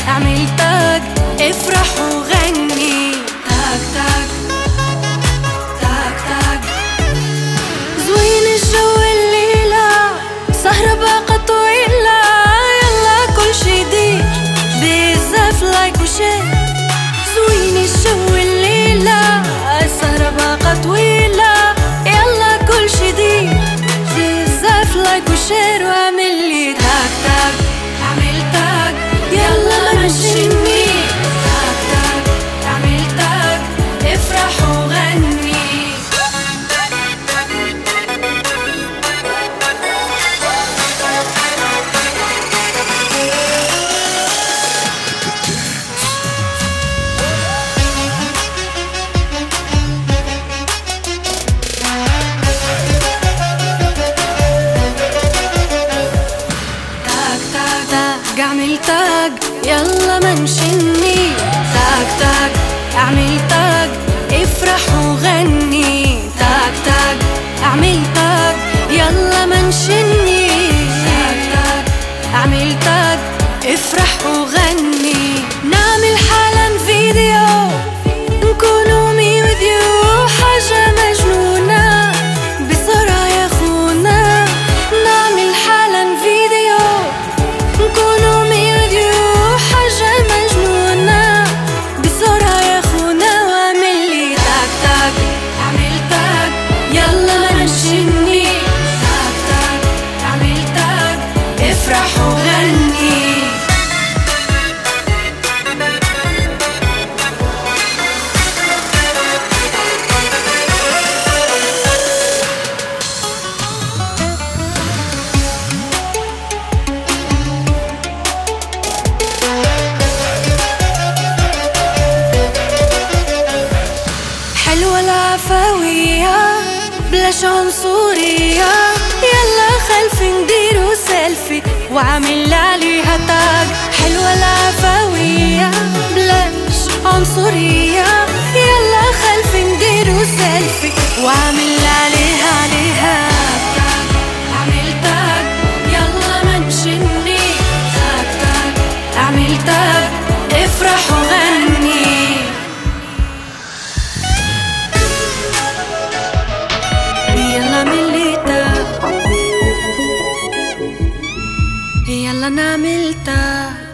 اعمل تاج افرح وغني. تاج تاج تاج تاج زوين الجو الليلة، سهرة باقة طويلة، يلا كل شي يدير بزاف لايك وشير. زوين الجو الليلة، سهرة باقة طويلة، يلا كل شي يدير بزاف لايك وشير. واعمل لي تاج تاج اعمل تاج يلا منشني. تاج تاج اعمل تاج افرح وغني. اعمل تاج يلا منشني. تاج تاج اعمل تاج افرح وغني. تاج تاج اعمل تاج يلا منشني. تاج تاج اعمل تاج افرح وغني. نعمل حالا فيديو نكونوا مي with you، حاجة مجنونة بسرعة يا خونا. نعمل حالا فيديو نكونوا مي with you، حاجة مجنونة بسرعة يا خونا. واعمل لي تاج تاج اعمل تاج يلا منشني. تاج تاج اعمل تاج افرح وغني. حلوة العفوية بلاش عنصرية، يلا خلفي نديرو سيلفي وعامل عليها تاج. حلوة العفوية بلاش عنصرية، يلا خلفي نديرو سيلفي وعامل عليها تاج. اعمل تاج يلا منشني. تاج تاج اعمل تاج افرح وغني. يلا نعمل تاج.